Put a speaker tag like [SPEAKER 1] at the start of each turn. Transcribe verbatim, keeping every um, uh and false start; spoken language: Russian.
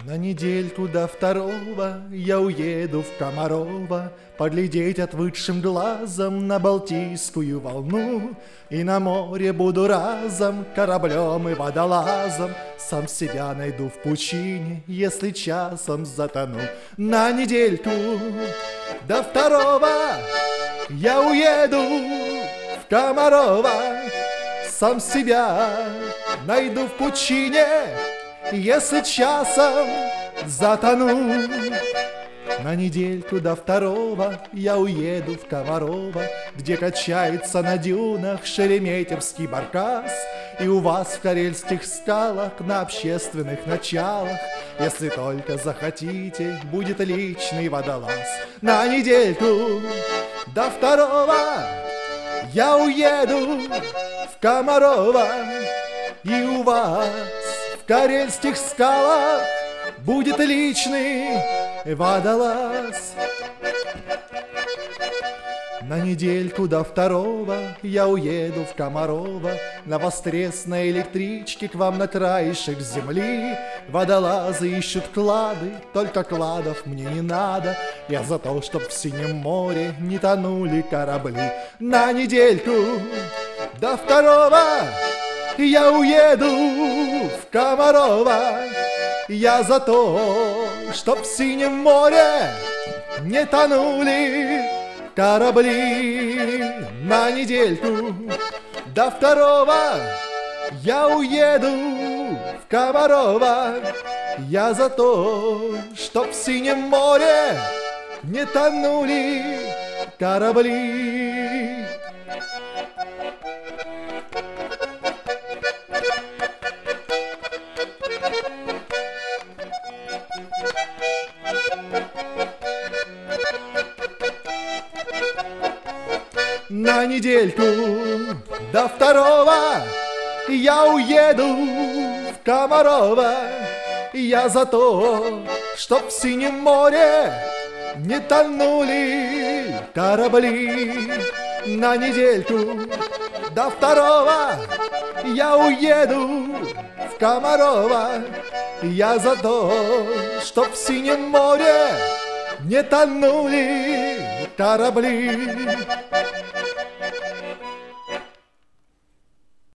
[SPEAKER 1] На недельку до второго я уеду в Комарово поглядеть отвыкшим глазом на Балтийскую волну. И на море буду разом кораблем и водолазом, сам себя найду в пучине, если часом затону. На недельку до второго я уеду в Комарово, сам себя найду в пучине, если часом затону. На недельку до второго я уеду в Комарово, где качается на дюнах шереметьевский баркас, и у вас в карельских скалах на общественных началах, если только захотите, будет личный водолаз. На недельку до второго я уеду в Комарово, и у вас в карельских скалах будет личный водолаз. На недельку до второго я уеду в Комарово на воскресной электричке к вам на краешек земли. Водолазы ищут клады, только кладов мне не надо. Я за то, чтоб в синем море не тонули корабли. На недельку до второго я уеду в Комарово, я за то, чтоб в синем море не тонули корабли. На недельку до второго я уеду в Комарово, я за то, чтоб в синем море не тонули корабли. На недельку до второго я уеду в Комарово, я за то, чтоб в синем море не тонули корабли. На недельку до второго я уеду в Комарово, я за то, чтоб в синем море не тонули корабли.